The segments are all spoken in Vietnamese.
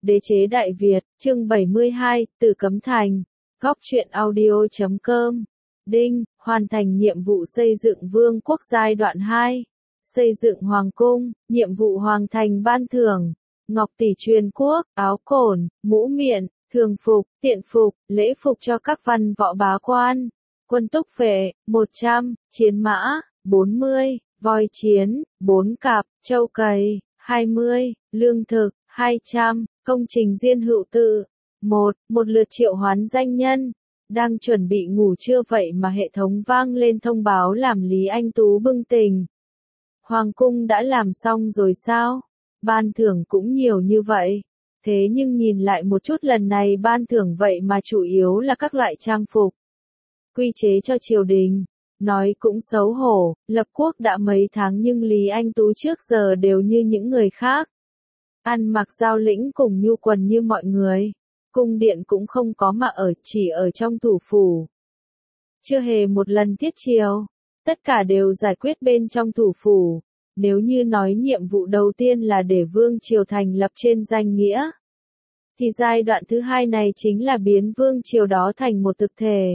Đế chế Đại Việt, chương 72, Tử Cấm Thành, Góc truyện audio.com. Đinh, hoàn thành nhiệm vụ xây dựng vương quốc giai đoạn 2. Xây dựng hoàng cung, nhiệm vụ hoàn thành ban thưởng. Ngọc tỷ truyền quốc, áo cổn, mũ miện, thường phục, tiện phục, lễ phục cho các văn võ bá quan. Quân túc vệ, 100, chiến mã, 40, voi chiến, 4 cặp, trâu cày, 20, lương thực, 200, công trình diên hữu tự. Một lượt triệu hoán danh nhân. Đang chuẩn bị ngủ trưa vậy mà hệ thống vang lên thông báo làm Lý Anh Tú bừng tỉnh. Hoàng cung đã làm xong rồi sao? Ban thưởng cũng nhiều như vậy. Thế nhưng nhìn lại một chút lần này ban thưởng vậy mà chủ yếu là các loại trang phục. Quy chế cho triều đình. Nói cũng xấu hổ, lập quốc đã mấy tháng nhưng Lý Anh Tú trước giờ đều như những người khác. Ăn mặc giao lĩnh cùng nhu quần như mọi người. Cung điện cũng không có mà ở, chỉ ở trong thủ phủ. Chưa hề một lần thiết triều. Tất cả đều giải quyết bên trong thủ phủ. Nếu như nói nhiệm vụ đầu tiên là để vương triều thành lập trên danh nghĩa, thì giai đoạn thứ hai này chính là biến vương triều đó thành một thực thể.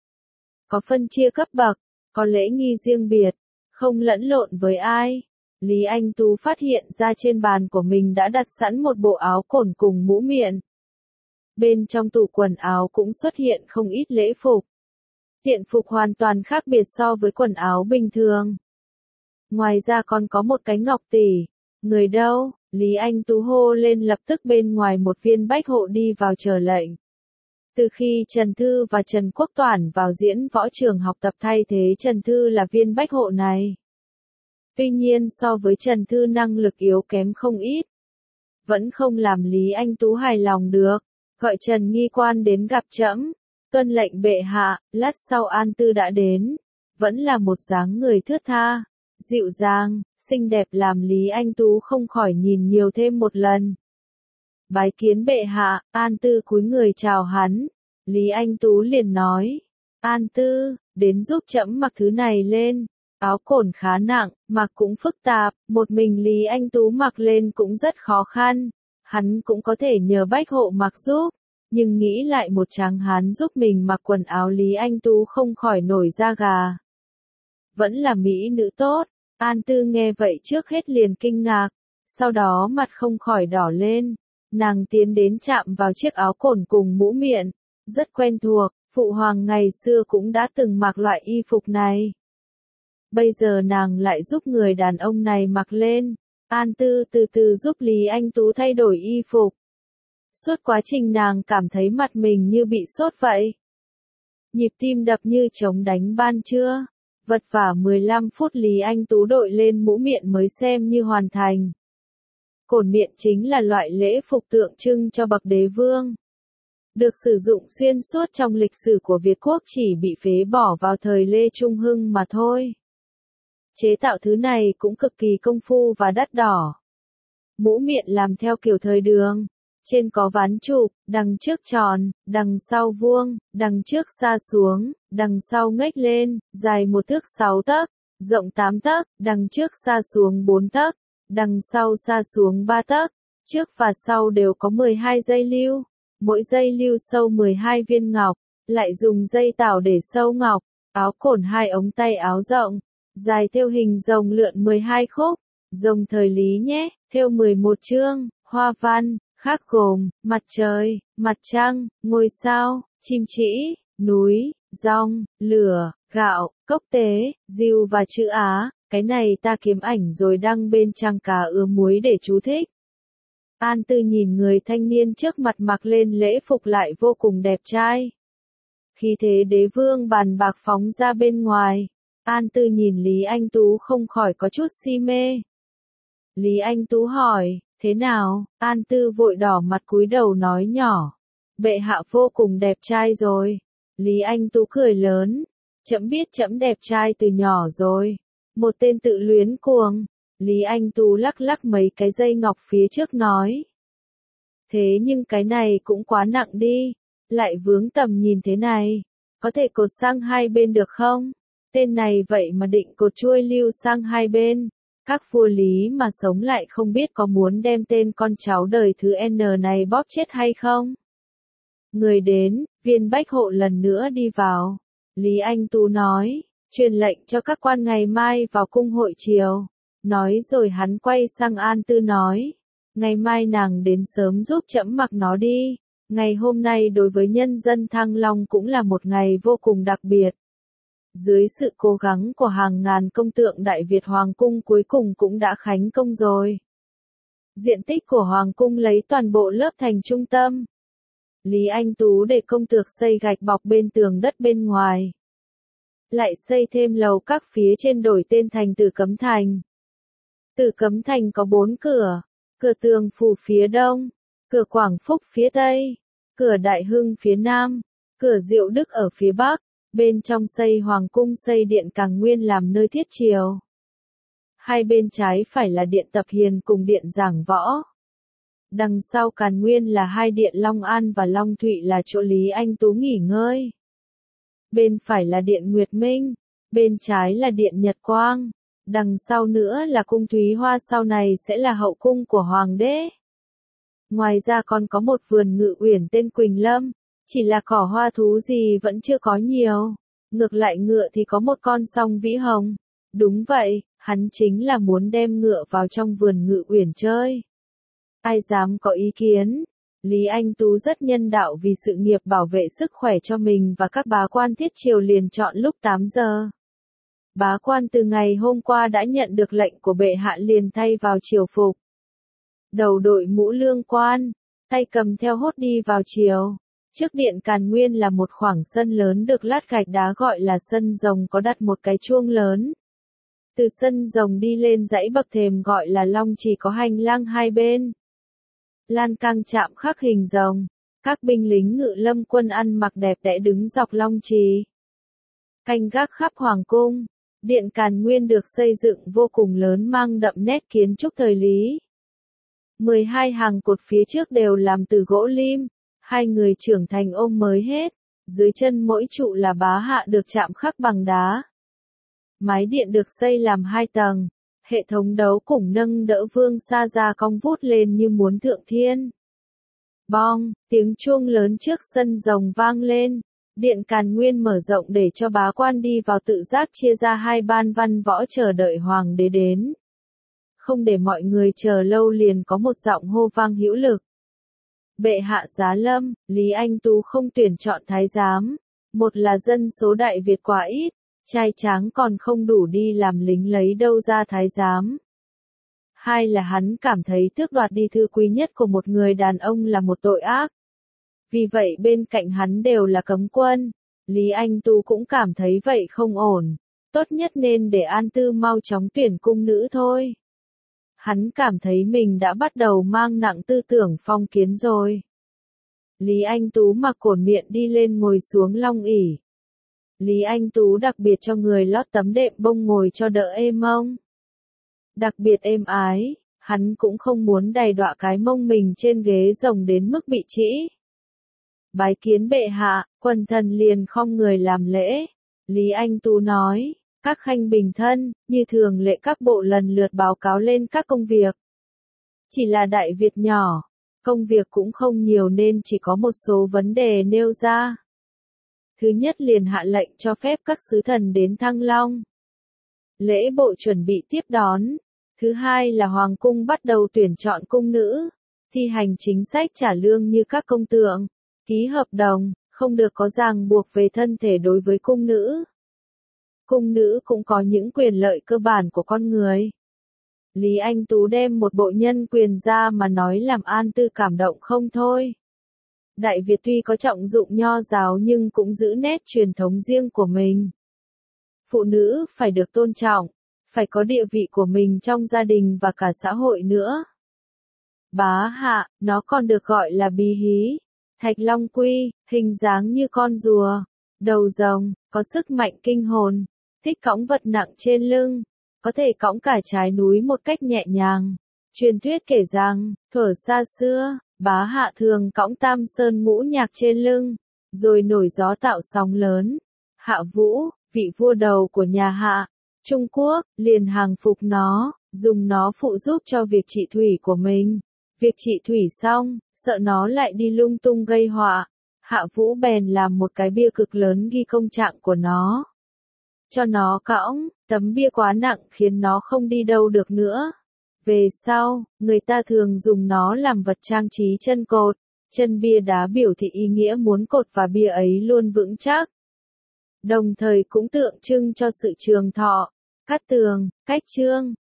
Có phân chia cấp bậc, có lễ nghi riêng biệt, không lẫn lộn với ai. Lý Anh Tú phát hiện ra trên bàn của mình đã đặt sẵn một bộ áo cổn cùng mũ miện. Bên trong tủ quần áo cũng xuất hiện không ít lễ phục. Tiện phục hoàn toàn khác biệt so với quần áo bình thường. Ngoài ra còn có một cái ngọc tỷ. Người đâu? Lý Anh Tú hô lên lập tức bên ngoài một viên bách hộ đi vào chờ lệnh. Từ khi Trần Thư và Trần Quốc Toản vào diễn võ trường học tập thay thế Trần Thư là viên bách hộ này. Tuy nhiên so với Trần Thư năng lực yếu kém không ít. Vẫn không làm Lý Anh Tú hài lòng được. Gọi Trần nghi quan đến gặp trẫm. Tuân lệnh bệ hạ. Lát sau An Tư đã đến. Vẫn là một dáng người thướt tha, dịu dàng, xinh đẹp làm Lý Anh Tú không khỏi nhìn nhiều thêm một lần. Bái kiến bệ hạ. An Tư cúi người chào hắn. Lý Anh Tú liền nói. An Tư, đến giúp trẫm mặc thứ này lên. Áo cổn khá nặng, mặc cũng phức tạp, một mình Lý Anh Tú mặc lên cũng rất khó khăn. Hắn cũng có thể nhờ bách hộ mặc giúp, nhưng nghĩ lại một tráng hán giúp mình mặc quần áo Lý Anh Tú không khỏi nổi da gà. Vẫn là mỹ nữ tốt. An Tư nghe vậy trước hết liền kinh ngạc, sau đó mặt không khỏi đỏ lên. Nàng tiến đến chạm vào chiếc áo cổn cùng mũ miện, rất quen thuộc, phụ hoàng ngày xưa cũng đã từng mặc loại y phục này. Bây giờ nàng lại giúp người đàn ông này mặc lên. An Tư từ từ giúp Lý Anh Tú thay đổi y phục. Suốt quá trình nàng cảm thấy mặt mình như bị sốt vậy. Nhịp tim đập như trống đánh ban trưa. Vật vả 15 phút Lý Anh Tú đội lên mũ miện mới xem như hoàn thành. Cổn miện chính là loại lễ phục tượng trưng cho bậc đế vương. Được sử dụng xuyên suốt trong lịch sử của Việt quốc chỉ bị phế bỏ vào thời Lê Trung Hưng mà thôi. Chế tạo thứ này cũng cực kỳ công phu và đắt đỏ. Mũ miện làm theo kiểu thời Đường. Trên có ván chụp, đằng trước tròn, đằng sau vuông, đằng trước sa xuống, đằng sau nghếch lên, dài 1 thước 6 tấc, rộng 8 tấc, đằng trước sa xuống 4 tấc, đằng sau sa xuống 3 tấc, trước và sau đều có 12 dây lưu, mỗi dây lưu sâu 12 viên ngọc, lại dùng dây tảo để sâu ngọc, áo cổn 2 ống tay áo rộng, dài thêu hình rồng lượn 12 khúc, rồng thời Lý nhé, thêu 11 chương, hoa văn. Khác gồm, mặt trời, mặt trăng, ngôi sao, chim trĩ, núi, dong, lửa, gạo, cốc tế, diêu và chữ Á. Cái này ta kiếm ảnh rồi đăng bên trang Cá Ứa Muối để chú thích. An Tư nhìn người thanh niên trước mặt mặc lên lễ phục lại vô cùng đẹp trai. Khi thế đế vương bàn bạc phóng ra bên ngoài. An Tư nhìn Lý Anh Tú không khỏi có chút si mê. Lý Anh Tú hỏi. Thế nào? An Tư vội đỏ mặt cúi đầu nói nhỏ. Bệ hạ vô cùng đẹp trai rồi. Lý Anh Tú cười lớn. Trẫm biết trẫm đẹp trai từ nhỏ rồi. Một tên tự luyến cuồng. Lý Anh Tú lắc lắc mấy cái dây ngọc phía trước nói. Thế nhưng cái này cũng quá nặng đi. Lại vướng tầm nhìn thế này. Có thể cột sang hai bên được không? Tên này vậy mà định cột chuôi lưu sang hai bên. Các vua Lý mà sống lại không biết có muốn đem tên con cháu đời thứ N này bóp chết hay không? Người đến, viên bách hộ lần nữa đi vào. Lý Anh Tú nói, truyền lệnh cho các quan ngày mai vào cung hội triều. Nói rồi hắn quay sang An Tư nói, ngày mai nàng đến sớm giúp trẫm mặc nó đi. Ngày hôm nay đối với nhân dân Thăng Long cũng là một ngày vô cùng đặc biệt. Dưới sự cố gắng của hàng ngàn công tượng Đại Việt Hoàng cung cuối cùng cũng đã khánh công rồi. Diện tích của Hoàng cung lấy toàn bộ lớp thành trung tâm. Lý Anh Tú để công tược xây gạch bọc bên tường đất bên ngoài. Lại xây thêm lầu các phía trên đổi tên thành Tử Cấm Thành. Tử Cấm Thành có 4 cửa, cửa Tường Phủ phía đông, cửa Quảng Phúc phía tây, cửa Đại Hưng phía nam, cửa Diệu Đức ở phía bắc. Bên trong xây Hoàng cung xây điện Càn Nguyên làm nơi thiết triều. Hai bên trái phải là điện Tập Hiền cùng điện Giảng Võ. Đằng sau Càn Nguyên là hai điện Long An và Long Thụy là chỗ Lý Anh Tú nghỉ ngơi. Bên phải là điện Nguyệt Minh, bên trái là điện Nhật Quang, đằng sau nữa là cung Thúy Hoa, sau này sẽ là hậu cung của Hoàng đế. Ngoài ra còn có một vườn ngự uyển tên Quỳnh Lâm, chỉ là cỏ hoa thú gì vẫn chưa có nhiều. Ngược lại ngựa thì có một con song vĩ hồng. Đúng vậy, hắn chính là muốn đem ngựa vào trong vườn ngự uyển chơi. Ai dám có ý kiến? Lý Anh Tú rất nhân đạo, vì sự nghiệp bảo vệ sức khỏe cho mình và các bá quan thiết triều liền chọn lúc 8 giờ. Bá quan từ ngày hôm qua đã nhận được lệnh của bệ hạ liền thay vào triều phục. Đầu đội mũ lương quan, tay cầm theo hốt đi vào triều. Trước điện Càn Nguyên là một khoảng sân lớn được lát gạch đá gọi là sân rồng, có đặt một cái chuông lớn. Từ sân rồng đi lên dãy bậc thềm gọi là long chỉ, có hành lang hai bên. Lan can chạm khắc hình rồng. Các binh lính ngự lâm quân ăn mặc đẹp đẽ đứng dọc long trì. Canh gác khắp hoàng cung. Điện Càn Nguyên được xây dựng vô cùng lớn, mang đậm nét kiến trúc thời Lý. 12 hàng cột phía trước đều làm từ gỗ lim. Hai người trưởng thành ôm mới hết. Dưới chân mỗi trụ là bá hạ được chạm khắc bằng đá. Mái điện được xây làm 2 tầng. Hệ thống đấu cùng nâng đỡ vương sa ra cong vút lên như muốn thượng thiên. Bong, tiếng chuông lớn trước sân rồng vang lên. Điện Càn Nguyên mở rộng để cho bá quan đi vào tự giác chia ra hai ban văn võ chờ đợi hoàng đế đến. Không để mọi người chờ lâu liền có một giọng hô vang hữu lực. Bệ hạ giá lâm, Lý Anh Tú không tuyển chọn thái giám. Một là dân số Đại Việt quá ít, trai tráng còn không đủ đi làm lính, lấy đâu ra thái giám. Hai là hắn cảm thấy tước đoạt đi thứ quý nhất của một người đàn ông là một tội ác. Vì vậy bên cạnh hắn đều là cấm quân. Lý Anh Tú cũng cảm thấy vậy không ổn. Tốt nhất nên để An Tư mau chóng tuyển cung nữ thôi. Hắn cảm thấy mình đã bắt đầu mang nặng tư tưởng phong kiến rồi. Lý Anh Tú mặc cổn miệng đi lên ngồi xuống long ỷ. Lý Anh Tú đặc biệt cho người lót tấm đệm bông ngồi cho đỡ êm mông. Đặc biệt êm ái, hắn cũng không muốn đày đọa cái mông mình trên ghế rồng đến mức bị trĩ. Bái kiến bệ hạ, quần thần liền khom người làm lễ. Lý Anh Tú nói, các khanh bình thân, như thường lệ các bộ lần lượt báo cáo lên các công việc. Chỉ là Đại Việt nhỏ, công việc cũng không nhiều nên chỉ có một số vấn đề nêu ra. Thứ nhất liền hạ lệnh cho phép các sứ thần đến Thăng Long. Lễ bộ chuẩn bị tiếp đón. Thứ hai là hoàng cung bắt đầu tuyển chọn cung nữ, thi hành chính sách trả lương như các công tượng, ký hợp đồng, không được có ràng buộc về thân thể đối với cung nữ. Cung nữ cũng có những quyền lợi cơ bản của con người. Lý Anh Tú đem một bộ nhân quyền ra mà nói làm An Tư cảm động không thôi. Đại Việt tuy có trọng dụng nho giáo nhưng cũng giữ nét truyền thống riêng của mình. Phụ nữ phải được tôn trọng, phải có địa vị của mình trong gia đình và cả xã hội nữa. Bá hạ, nó còn được gọi là bí hí. Thạch Long Quy, hình dáng như con rùa, đầu rồng, có sức mạnh kinh hồn, thích cõng vật nặng trên lưng, có thể cõng cả trái núi một cách nhẹ nhàng. Truyền thuyết kể rằng, thuở xa xưa, bá hạ thường cõng Tam Sơn ngũ nhạc trên lưng, rồi nổi gió tạo sóng lớn. Hạ Vũ, vị vua đầu của nhà Hạ, Trung Quốc, liền hàng phục nó, dùng nó phụ giúp cho việc trị thủy của mình. Việc trị thủy xong, sợ nó lại đi lung tung gây họa, Hạ Vũ bèn làm một cái bia cực lớn ghi công trạng của nó. Cho nó cõng, tấm bia quá nặng khiến nó không đi đâu được nữa. Về sau, người ta thường dùng nó làm vật trang trí chân cột. Chân bia đá biểu thị ý nghĩa muốn cột và bia ấy luôn vững chắc. Đồng thời cũng tượng trưng cho sự trường thọ. Cát tường, cách chương.